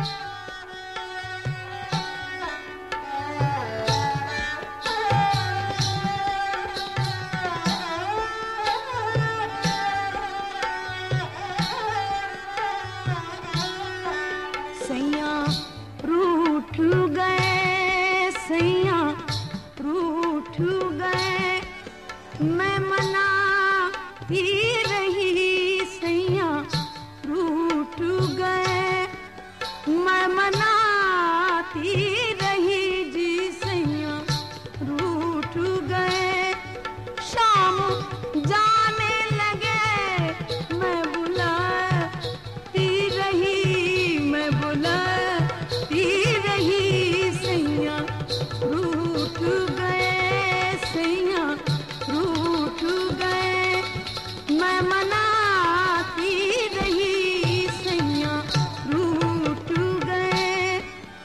सैया रूठ गए, सैया रूठ गए, मैं मनाती रही। सैया रूठ गए, मैं मनाती रही जी। सैया रूठ गए, शाम जाने लगे, मैं बुलाती रही, मैं बुलाती रही। सैया रूठ गए, सैया रूठ गए, मैं मनाती रही। सैया रूठ गए।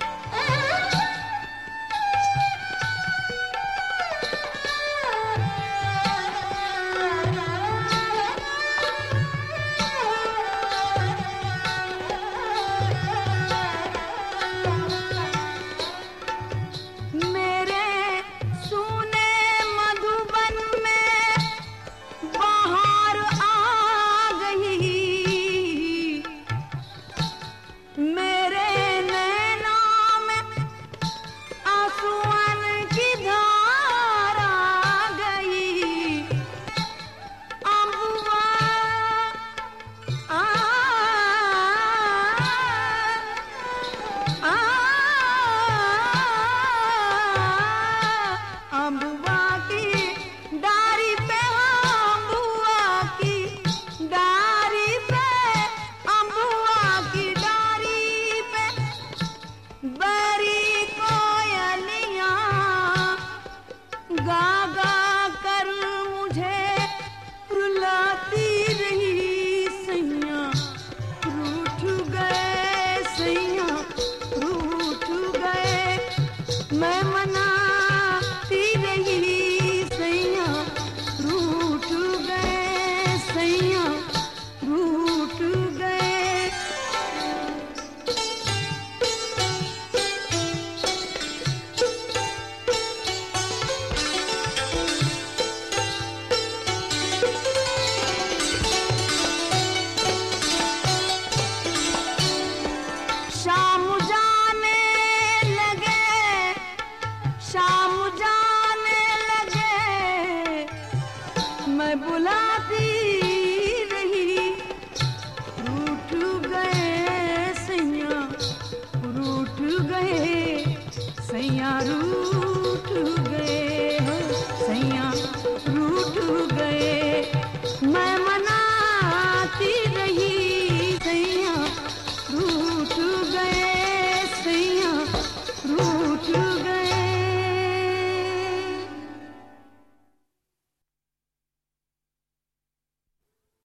मेरे सूने मधुबन में बाहर आ गई, मेरे नैना में आंसुअन की धार आ गई। अम्बुआ आ, आ, अम्बुआ की डारी पे, अम्बुआ की डारी पे, अम्बुआ की डारी पे बड़ी कोयलियां गा गा कर मुझे रुलाती रही। सैया रूठ गए, सैया रूठ गए, मैं मनाती रही। सैया रूठ गए, सैया रूठ गए। शाम जाने लगे, शाम जाने लगे, मैं बुलाती रही। रूठ गए, सैया रूठ गए, सैया रूठ